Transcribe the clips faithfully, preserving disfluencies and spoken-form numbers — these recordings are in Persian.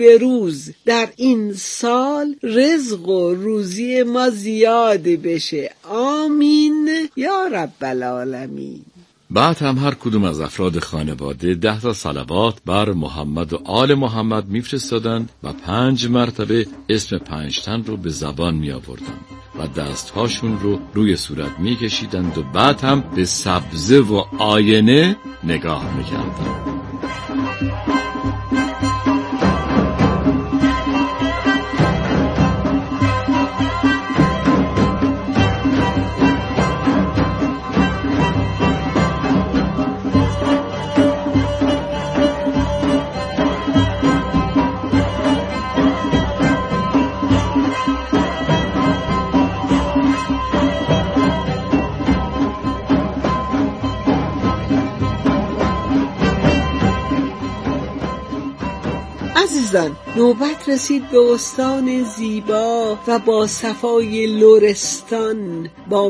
به روز در این سال رزق و روزی ما زیاد بشه. آمین یا رب العالمین. بعد هم هر کدوم از افراد خانواده ده تا صلوات بر محمد و آل محمد میفرستادند و پنج مرتبه اسم پنج تن رو به زبان می آوردند و دستهاشون رو روی صورت می کشیدند و بعد هم به سبزه و آینه نگاه می کردند. عزیزان، نوبت رسید به استان زیبا و با صفای لرستان، با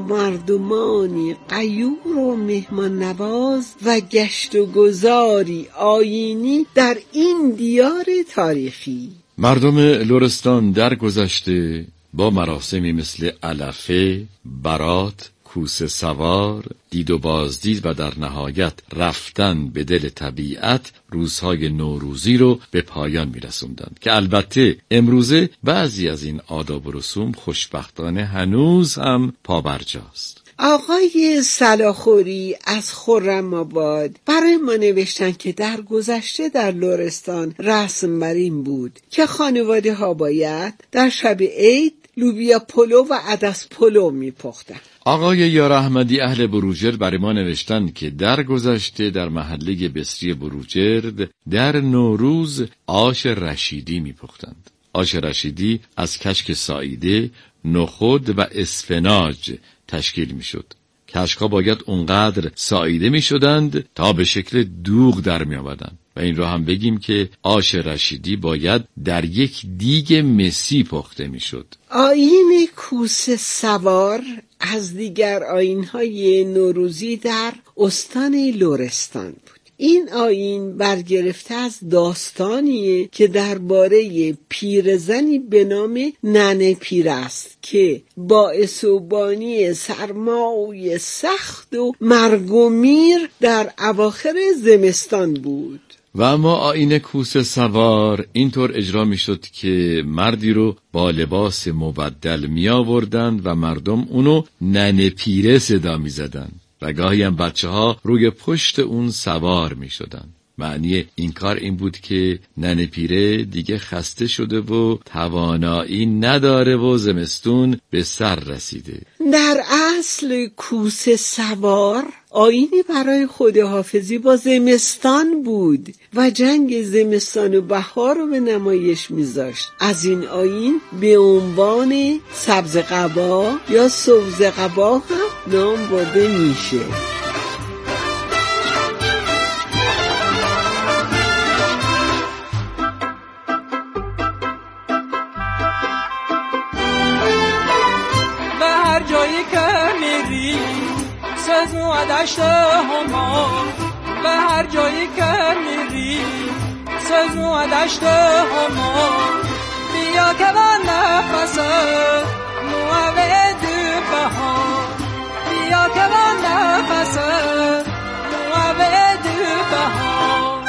مردمانی غیور و مهمان نواز و گشت و گذاری آیینی در این دیار تاریخی. مردم لرستان در گذشته با مراسمی مثل علفه، برات، کوسه سوار، دید و بازدید و در نهایت رفتن به دل طبیعت روزهای نوروزی رو به پایان می‌رسوندند که البته امروزه بعضی از این آداب و رسوم خوشبختانه هنوز هم پابرجاست. آقای صلاح‌خوری از خرم‌آباد برای ما نوشتن که در گذشته در لرستان رسم بر این بود که خانواده ها باید در شب عید لوبیا پلو و عدس پلو می‌پختند. آقای یار احمدی اهل بروجرد برای ما نوشتند که در گذشته در محله بصری بروجرد در نوروز آش رشیدی می‌پختند. آش رشیدی از کشک ساییده، نخود و اسفناج تشکیل می‌شد. کشک‌ها باید اونقدر ساییده می‌شدند تا به شکل دوغ در می‌آمدند. و این را هم بگیم که آش رشیدی باید در یک دیگ مسی پخته می‌شد. آیین کوسه سوار از دیگر آیین‌های نوروزی در استان لرستان بود. این آیین برگرفته از داستانیه که درباره پیرزنی به نام ننه پیر است که باعث و بانی سرمای سخت و مرگ و میر در اواخر زمستان بود. و اما آیین کوسه سوار اینطور اجرا می شد که مردی رو با لباس مبدل می آوردند و مردم اونو ننه پیره صدا می زدند و گاهی هم بچه ها روی پشت اون سوار می شدن. معنی این کار این بود که ننه پیره دیگه خسته شده و توانایی نداره و زمستون به سر رسیده. در اصل کوسه سوار آیینی برای خداحافظی با زمستان بود و جنگ زمستان و بهار رو به نمایش میذاشت. از این آیین به عنوان سبز قبا یا سوز قبا هم نام برده میشه. سزمو و دشت هما به هر جایی که میری، سزمو و دشت هما بیا که من نفسه موعد بهار، بیا که من نفسه موعد بهار.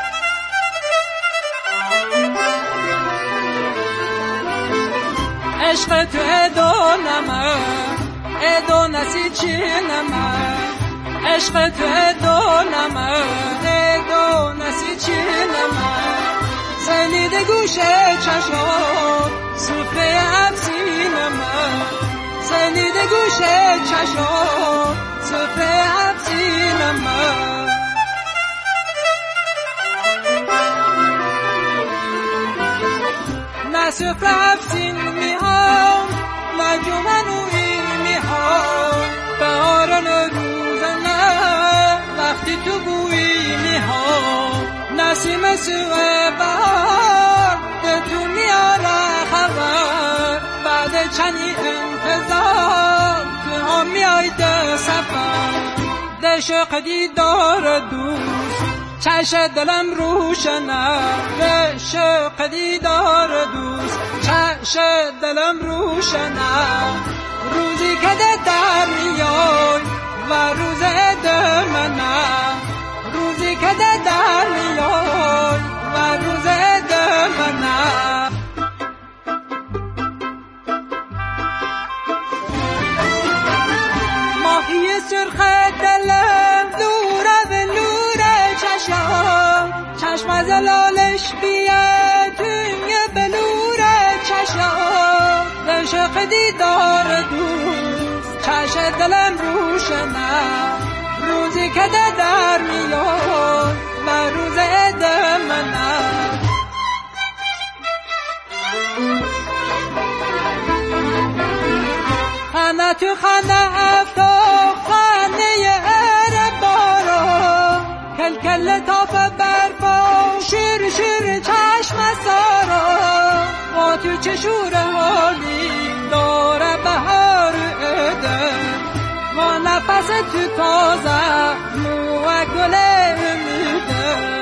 عشق تو ادونمه ادو نسی چی نمه، عشق تو ادو نمه ادو نسی چی نمه، زنید گوشه چشم سفره عبسی نمه، زنید گوشه چشم سفره عبسی نمه. نسفره عبسی نمیام مجمعنوی بهاران روزنه وقتی تو بویی میها، نسیم سوه بهار به تو میاره خبر، بعد چنی انتظار تو هم میای ده سفر، ده شوق دیدار دوست چش دلم روشنه به شوق دیدار دوست، چش دلم روشنه روزی که در میای و روز دمنه، روزی که در میای و روز دمنه. ماهی سرخ دلم دوره به نور چشم، چشم از لالش بیاد توی به نور چشم، عشق دیدار دوست چش دلم روشنه روزی که در میاد و روز دمنه. خانه تو خانه افتا خانه ار بارا، کل کل تاف برپا شیر شیر چشم سارا، با تو چشور حالی داره بهار ادم، با نفس تو تازه مو گل امیده.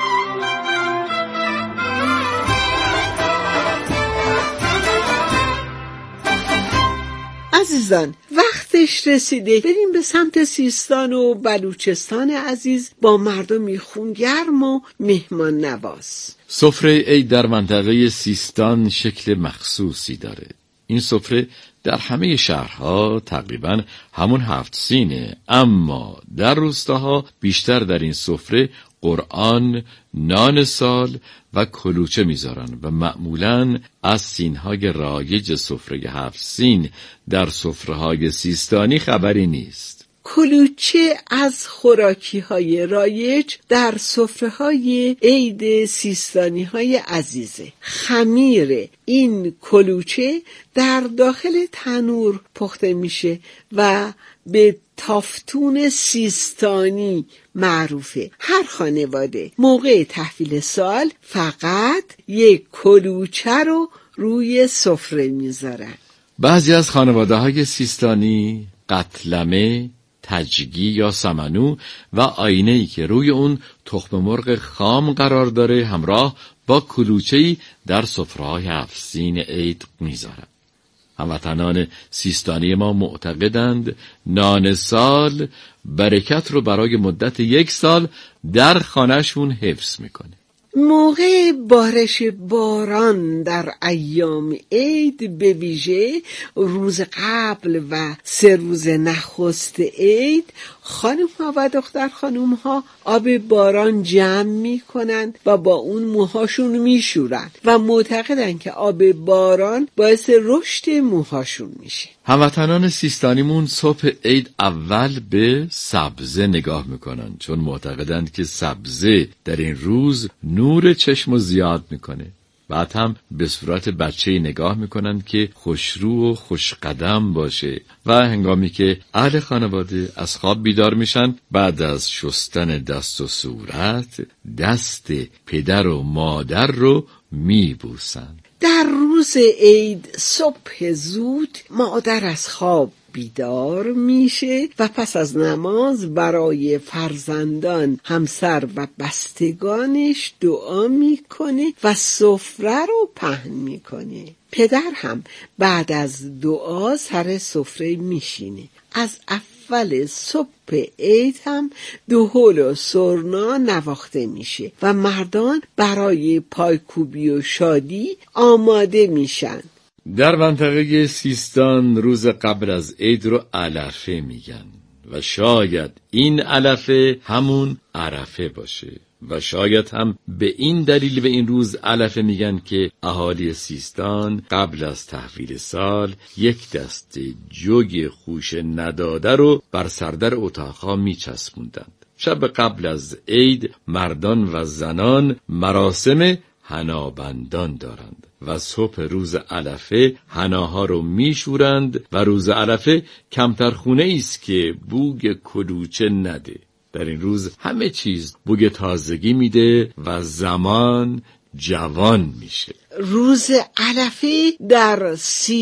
عزیزان وقتش رسیده بریم به سمت سیستان و بلوچستان عزیز با مردمی خونگرم و مهمان نواز. سفره عید در منطقه سیستان شکل مخصوصی داره. این سفره در همه شهرها تقریبا همون هفت سینه، اما در روستاها بیشتر در این سفره قرآن، نان سال و کلوچه میذارن و معمولاً از سینهای رایج سفره هفت سین در سفره‌های سیستانی خبری نیست. کلوچه از خوراکی‌های رایج در سفره‌های عید سیستانی‌های عزیزه. خمیر این کلوچه در داخل تنور پخته میشه و به تافتون سیستانی معروفه. هر خانواده موقع تحویل سال فقط یک کلوچه رو روی سفره میذارن. بعضی از خانواده‌های سیستانی قتلمه، تجگی یا سمنو و آینه‌ای که روی اون تخم مرغ خام قرار داره همراه با کلوچه‌ای در سفره‌های هفت سین عید میذارن. هموطنان سیستانی ما معتقدند نان سال برکت رو برای مدت یک سال در خانه‌شون حفظ میکنه. موقع بارش باران در ایام عید به ویژه روز قبل و سه روز نخست عید خانم ها و دختر خانم ها آب باران جمع می کنند و با اون موهاشون می شورند و معتقدن که آب باران باعث رشد موهاشون میشه. هموطنان سیستانیمون صبح عید اول به سبزه نگاه میکنن چون معتقدند که سبزه در این روز نور چشم زیاد میکنه. بعد هم به صورت بچه‌ای نگاه میکنن که خوشرو و خوشقدم باشه و هنگامی که اهل خانواده از خواب بیدار میشن بعد از شستن دست و صورت دست پدر و مادر رو میبوسن. در روز عید صبح زود مادر از خواب بیدار میشه و پس از نماز برای فرزندان، همسر و بستگانش دعا میکنه و سفره رو پهن میکنه. پدر هم بعد از دعا سر سفره میشینه. از اول صبح عید هم دهل و سرنا نواخته میشه و مردان برای پایکوبی و شادی آماده میشن. در منطقه سیستان روز قبل از عید رو علفه میگن و شاید این علفه همون عرفه باشه و شاید هم به این دلیل به این روز علفه میگن که اهالی سیستان قبل از تحویل سال یک دسته جوگ خوش نداده رو بر سردر اتاقها میچسبوندند. شب قبل از عید مردان و زنان مراسم حنابندان دارند و صبح روز علفه حناها رو میشورند و روز علفه کمتر خونه ایست که بوگ کلوچه نده. در این روز همه چیز بوگ تازگی میده و زمان جوان میشه. روز علفه در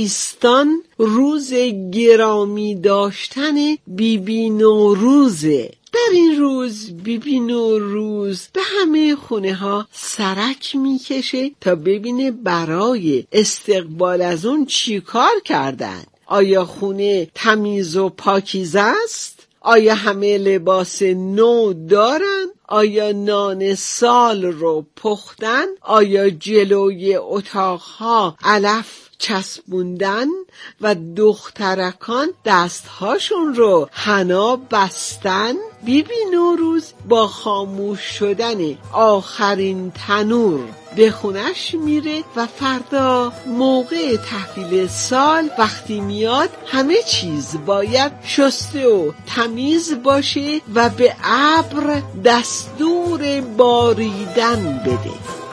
سیستان روز گرامی داشتن بی بی نوروزه. در این روز بیبی نوروز به همه خونه ها سرک میکشه تا ببینه برای استقبال از اون چی کار کردن. آیا خونه تمیز و پاکیزه است؟ آیا همه لباس نو دارن؟ آیا نان سال رو پختن؟ آیا جلوی اتاقها علف چسبوندن و دخترکان دستهاشون رو حنا بستن؟ بیبی نوروز با خاموش شدن آخرین تنور به خونش میره و فردا موقع تحویل سال وقتی میاد همه چیز باید شسته و تمیز باشه و به ابر دستور باریدن بده.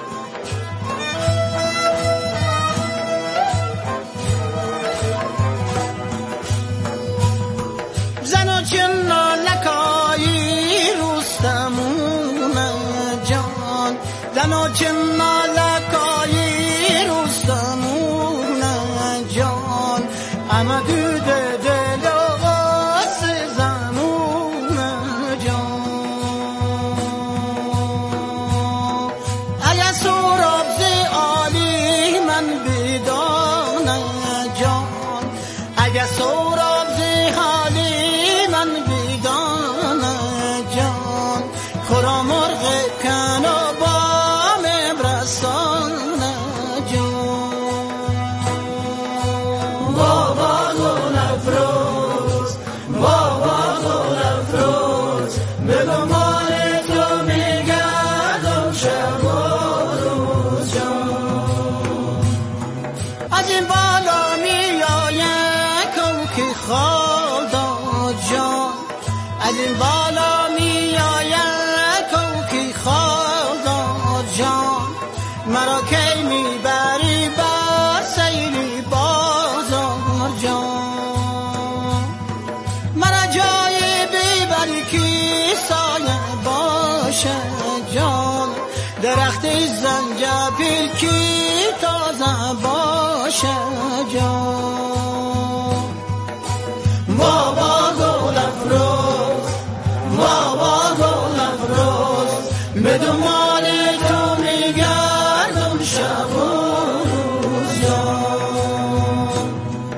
زن و جنا لکایی روستمون جان، زن و جنا لکایی روستمون جان، اما دوده دل و غاز زمون جان. ایا سوراب زی عالی من بدان جان، ایا سوراب زی حالی من بیدان جان، خورا مرغ کن و بام برسان جان. بابا گل افروز، بابا گل افروز، به دنبال تو میگردم شب و روز جان. از این بالا میآید کوکی خال جان، از این بالا می آید کوکی خال جان، مرا کی می بری با سیلی بازار جان. مرا جای ببری کی سایه باشه جان، درخت زنجبیل کی تازه باشه جان. بابا گل افروز، بابا گل افروز، به دنبال تو میگردم شب و روز جان.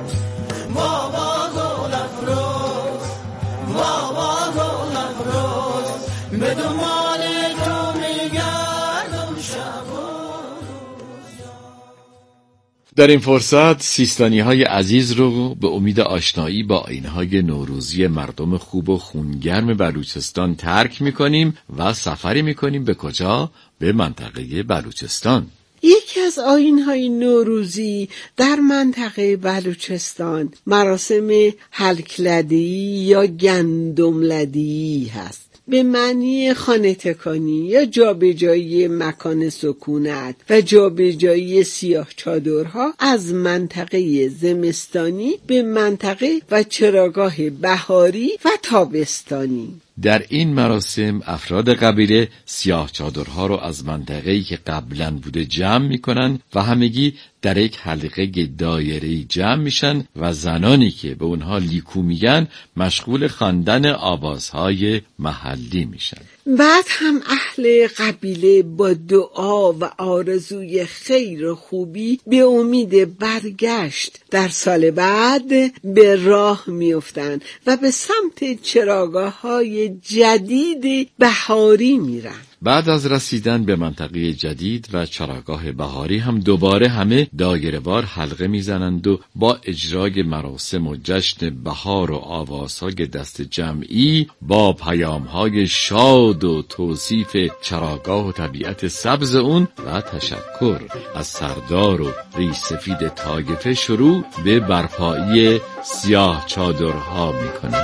بابا گل افروز، بابا گل افروز، به دنبال تو میگردم شب و روز جان. در این فرصت سیستانی های عزیز رو به امید آشنایی با آیین‌های نوروزی مردم خوب و خونگرم بلوچستان ترک می‌کنیم و سفری می‌کنیم به کجا؟ به منطقه بلوچستان. یکی از آیین‌های نوروزی در منطقه بلوچستان مراسم حلکلدی یا گندملدی هست، به معنی خانه تکانی یا جابجایی مکان سکونت و جابجایی سیاه چادرها از منطقه زمستانی به منطقه و چراگاه بهاری و تابستانی. در این مراسم افراد قبیله سیاه چادرها رو از منطقه‌ای که قبلاً بوده جمع میکنن و همگی در یک حلقه دایره‌ای جمع میشن و زنانی که به اونها لیکو میگن مشغول خواندن آوازهای محلی میشن. بعد هم اهل قبیله با دعا و آرزوی خیر و خوبی به امید برگشت در سال بعد به راه میافتند و به سمت چراگاه‌های جدید بهاری میرن. بعد از رسیدن به منطقه جدید و چراگاه بهاری هم دوباره همه دایره‌وار حلقه میزنند و با اجرای مراسم و جشن بهار و آوازهای دست جمعی با پیام‌های شاد و توصیف چراگاه و طبیعت سبز اون و تشکر از سردار و ریشسفید طایفه شروع به برپایی سیاه چادرها میکنند.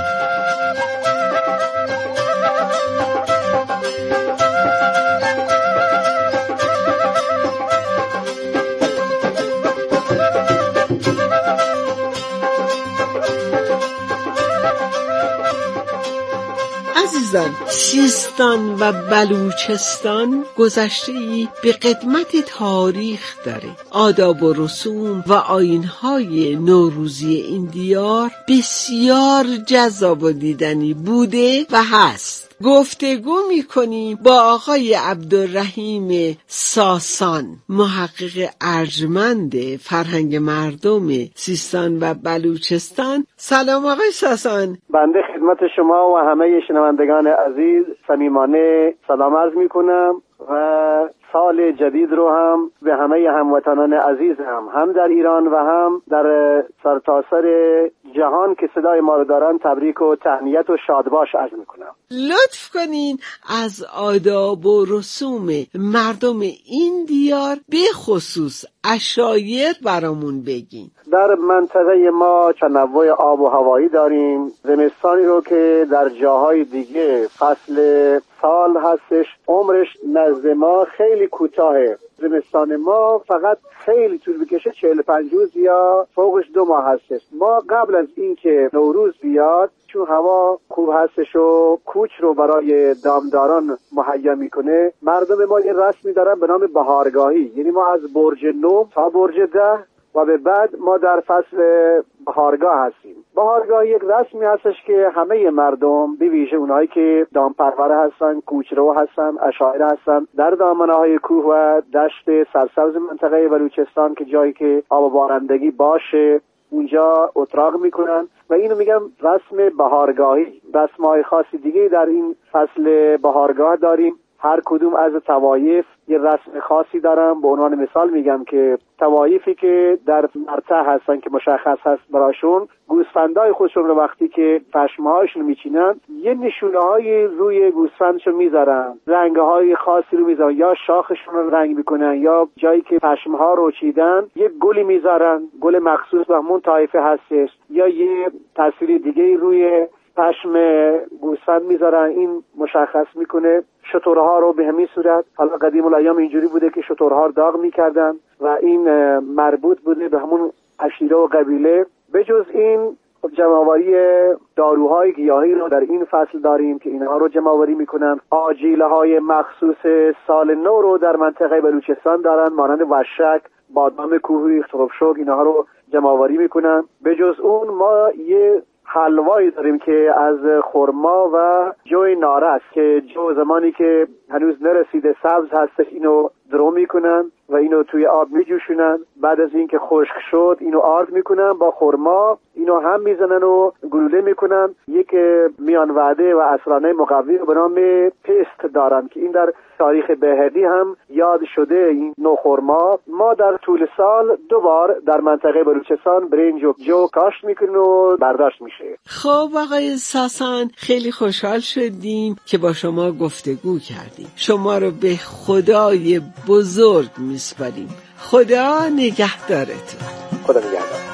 سیستان و بلوچستان گذشته‌ای به قدمت تاریخ داره. آداب و رسوم و آیین‌های نوروزی این دیار بسیار جذاب و دیدنی بوده و هست. گفتگو میکنیم با آقای عبدالرحیم ساسان، محقق ارجمند فرهنگ مردم سیستان و بلوچستان. سلام آقای ساسان. بنده خدمت شما و همه شنوندگان عزیز صمیمانه سلام عرض میکنم و سال جدید رو هم به همه هموطنان عزیز هم هم در ایران و هم در سرتاسر جهان که صدای ما رو دارن تبریک و تهنیت و شادباش عرض میکنم. لطف کنین از آداب و رسوم مردم این دیار به خصوص عشایر برامون بگین. در منطقه ما تنوع آب و هوایی داریم. زمستانی رو که در جاهای دیگه فصل سال هستش عمرش نزد ما خیلی کوتاهه. زمستان ما فقط خیلی طول بکشه چهل و پنج روز یا فوقش دو ماه هستش. ما قبل از اینکه نوروز بیاد چون هوا خوب هستش و کوچ رو برای دامداران مهیا میکنه، مردم ما یه رسمی دارن به نام بهارگاهی، یعنی ما از برج نو تا برج ده و به بعد ما در فصل بهارگاه هستیم. بهارگاه یک رسمی هستش که همه مردم به ویژه اونایی که دامپرور هستن، کوچرو هستن، عشایر هستن، در دامنه‌های کوه و دشت سرسبز منطقه بلوچستان که جایی که آب و بارندگی باشه اونجا اتراق میکنن و اینو میگم رسم بهارگاهی. رسم‌های خاصی دیگه در این فصل بهارگاه داریم. هر کدوم از طوایف یه رسم خاصی دارن. به عنوان مثال میگم که طوایفی که در مرتع هستن که مشخص هست براشون، گوسفندای خودشون رو وقتی که پشمهاشون میچینن یه نشونه های روی گوسفندشون میذارن، رنگ های خاصی رو میذارن، یا شاخشون رو رنگ میکنن یا جایی که پشمها رو چیدن یه گلی میذارن، گل مخصوص به همون طایفه هستش، یا یه تصویر دیگه روی پشم گوسفند میذارن. این مشخص میکنه. شترها رو به همین صورت، حالا قدیم الایام اینجوری بوده که شترها رو داغ میکردن و این مربوط بوده به همون عشیره و قبیله. بجز این جمع‌آوری داروهای گیاهی رو در این فصل داریم که اینها رو جمع‌آوری میکنن. آجیله های مخصوص سال نو رو در منطقه بلوچستان دارن، مانند وشک، بادام کوهی، خرفشک، اینها رو جمع‌آوری میکنن. بجز اون ما یه حلوایی داریم که از خرما و جوی نارس که جو زمانی که هنوز نرسیده سبز هستش اینو درو میکنن و اینو توی آب میجوشونن. بعد از اینکه خشک شد اینو آرد میکنن با خرما، اینو هم میزنن و گلوله میکنن. یک میان وعده و عصرانه مقوی به نام پست دارن که این در تاریخ بهردی هم یاد شده. این نوع خرما ما در طول سال دو بار در منطقه بلوچستان برنج و جو کاشت میکنن و برداشت میشه. خب آقای ساسان، خیلی خوشحال شدیم که با شما گفتگو کردیم. شما رو به خدای بزرگ میسپاریم. خدا نگهدارتون. خدا نگهدار.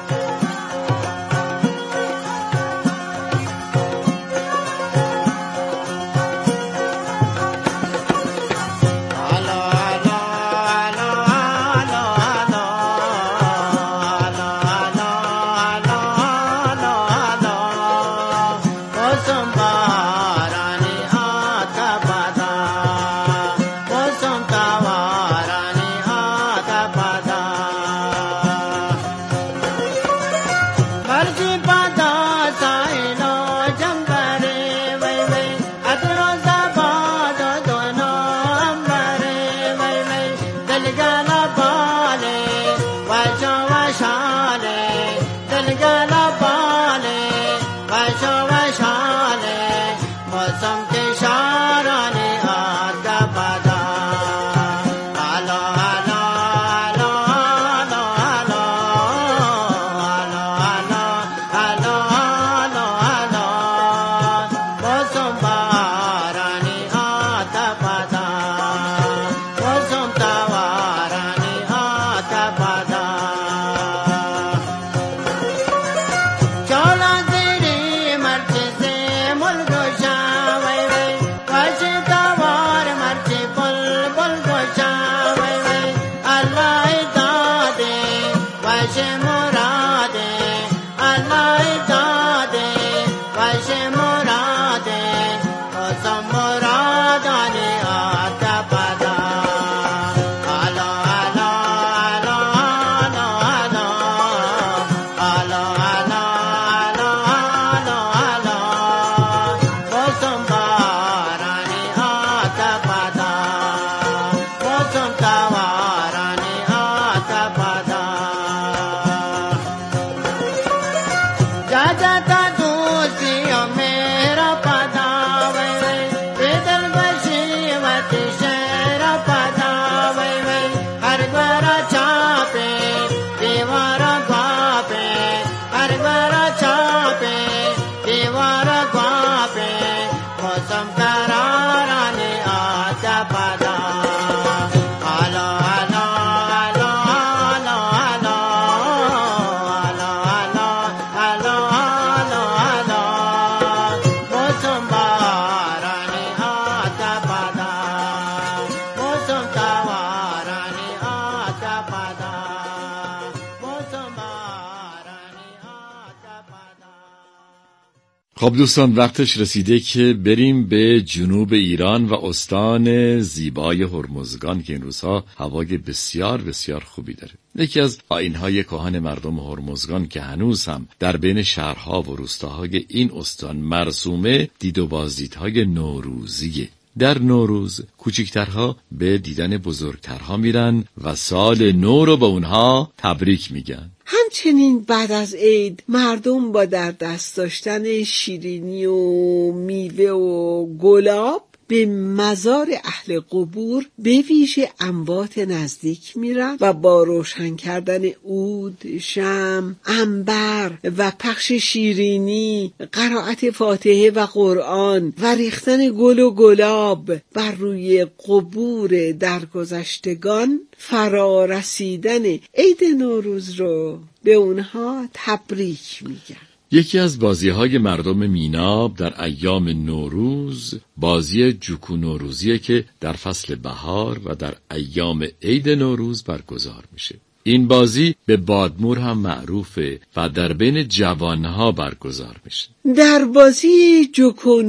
خب دوستان، وقتش رسیده که بریم به جنوب ایران و استان زیبای هرمزگان که این روزها هوای بسیار بسیار خوبی داره. یکی از آیین‌های کهن مردم هرمزگان که هنوز هم در بین شهرها و روستاهای این استان مرسومه، دید و بازدیدهای نوروزیه. در نوروز کوچکترها به دیدن بزرگترها میرن و سال نو رو به اونها تبریک میگن. همچنین بعد از عید مردم با در دست داشتن شیرینی و میوه و گلاب به مزار اهل قبور به ویژه اموات نزدیک میرن و با روشن کردن عود، شمع، عنبر و پخش شیرینی، قرائت فاتحه و قرآن و ریختن گل و گلاب بر روی قبور درگذشتگان فرا رسیدن عید نوروز رو به اونها تبریک میگن. یکی از بازی‌های مردم میناب در ایام نوروز بازی جوکو نوروزیه که در فصل بهار و در ایام عید نوروز برگزار میشه. این بازی به بادمور هم معروفه و در بین جوانها برگزار میشه. در بازی جوکو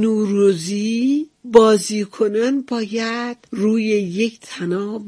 نوروزی بازیکنان باید روی یک طناب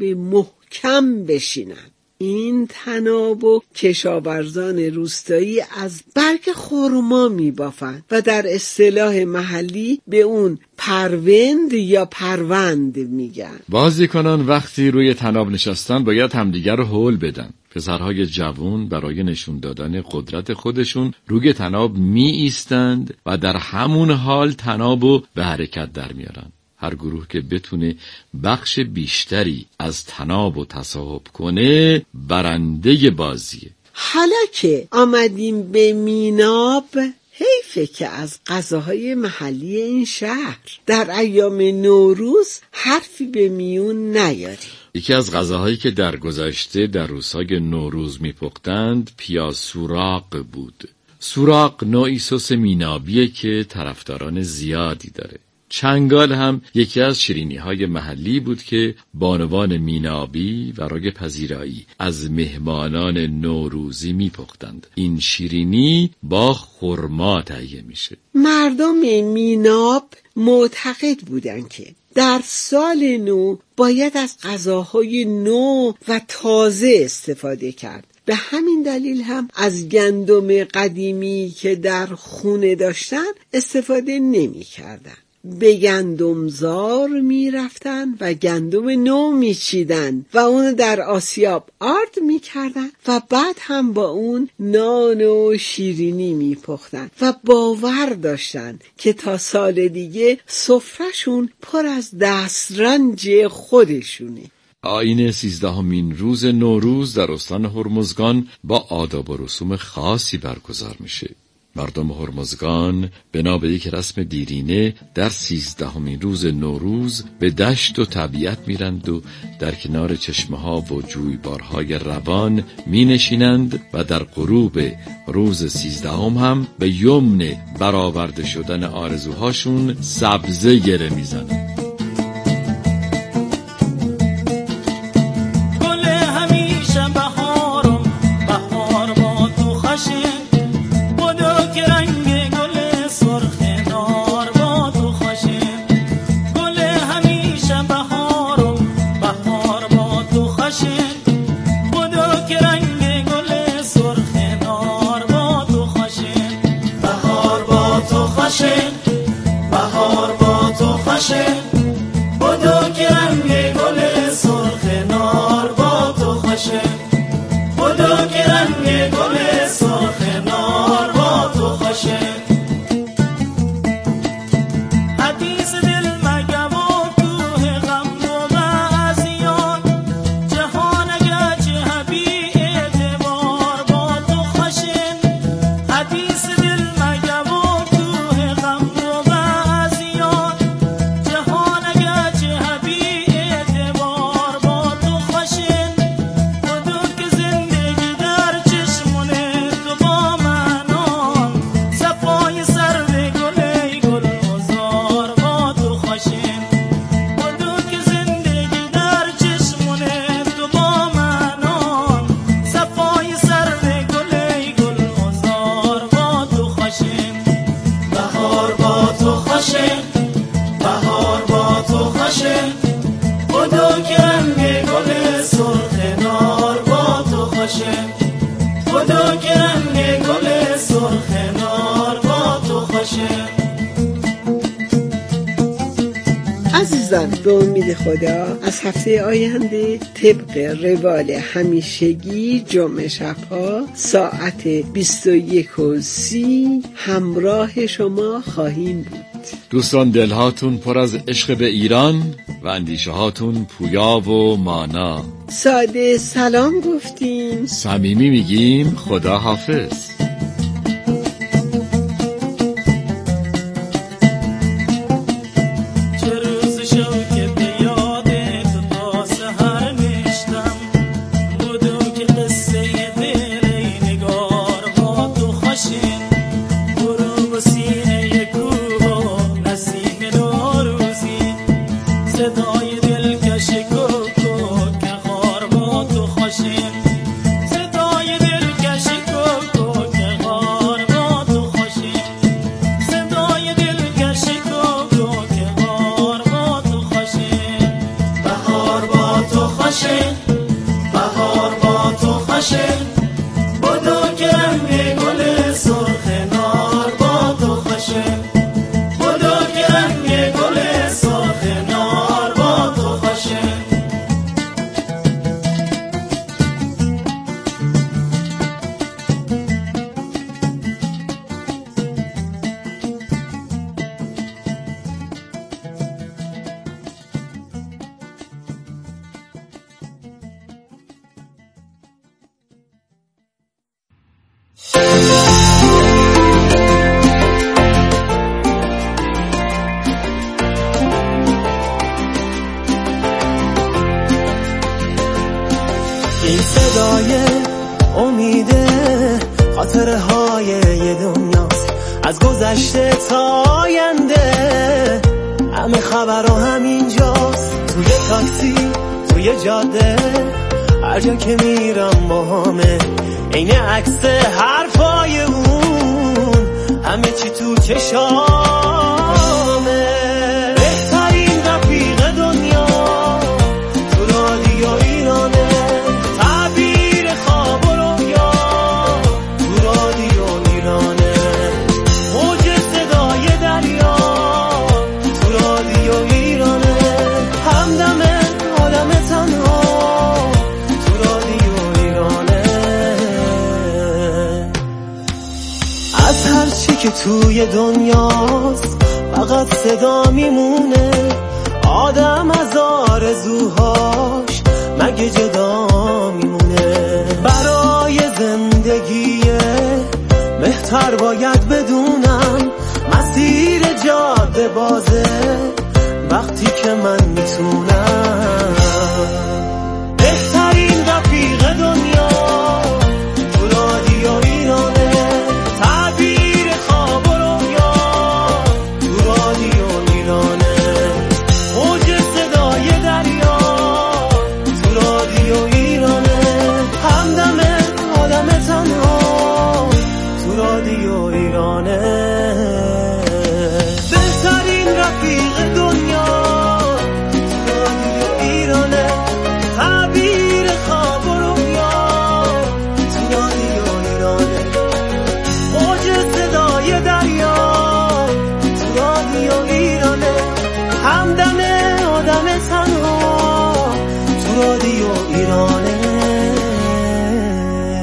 محکم بشینند. این طناب و کشاورزان روستایی از برگ خرما می بافند و در اصطلاح محلی به اون پروند یا پروند میگن. بازیکنان وقتی روی طناب نشستن باید همدیگر رو هول بدن. پسرهای جوان برای نشون دادن قدرت خودشون روی طناب می ایستند و در همون حال طنابو به حرکت در میارن. هر گروه که بتونه بخش بیشتری از طناب و تصاحب کنه برنده بازیه. حالا که آمدیم به میناب، حیفه که از غذاهای محلی این شهر در ایام نوروز حرفی به میون نیاریم. یکی از غذاهایی که در گذشته در روزهای نوروز میپختند پیاز سوراق بود. سوراق نوعی سس مینابیه که طرفداران زیادی داره. چنگال هم یکی از شیرینی‌های محلی بود که بانوان مینابی برای پذیرایی از مهمانان نوروزی میپختند. این شیرینی با خرما تهیه میشه. مردم میناب معتقد بودند که در سال نو باید از غذاهای نو و تازه استفاده کرد. به همین دلیل هم از گندم قدیمی که در خونه داشتن استفاده نمی کردن. به گندمزار می رفتن و گندم نو می چیدن و اون در آسیاب آرد می کردن و بعد هم با اون نان و شیرینی می پختن و باور داشتن که تا سال دیگه سفرهشون پر از دسترنج خودشونه. آیین سیزدهمین روز نوروز در استان هرمزگان با آداب و رسوم خاصی برگزار میشه. مردم هرمزگان بنا به یک رسم دیرینه در سیزدهمین روز نوروز به دشت و طبیعت میرند و در کنار چشمه ها و جویبارهای روان می نشینند و در غروب روز سیزدهم هم به یمن برآورده شدن آرزوهاشون سبزه گره میزنند. صفا بدو که رنگ گل سرخ نار با تو خوشه. عزیزان، به امید خدا از هفته آینده طبق روال همیشگی جمعه شبها ساعت بیست و یک و سی همراه شما خواهیم بود. دوستان، دلهاتون پر از عشق به ایران و اندیشه هاتون پویا و مانا. ساده سلام گفتیم، صمیمی میگیم خدا حافظ. این صدای امیده خاطره های یه دنیاست، از گذشته تا آینده همه خبرها همینجاست. توی تاکسی، توی جاده، هر جا که میرم با همه عین عکس حرفای اون، همه چی تو چشامه. بهترین رفیق دنیا تو رادیو ایرانه، تعبیر خواب و رویا تو رادیو ایرانه، موج صدای دریا تو رادیو ایرانه، همدم آدم تنها تو رادیو ایرانه. از هر چی که توی دنیاست فقط صدا میمونه، آدم از آرزوهاش مگه جدا میمونه. برای زندگی بهتر باید بدونم مسیر جاده بازه وقتی که من میتونم. بهترین رفیق دنیا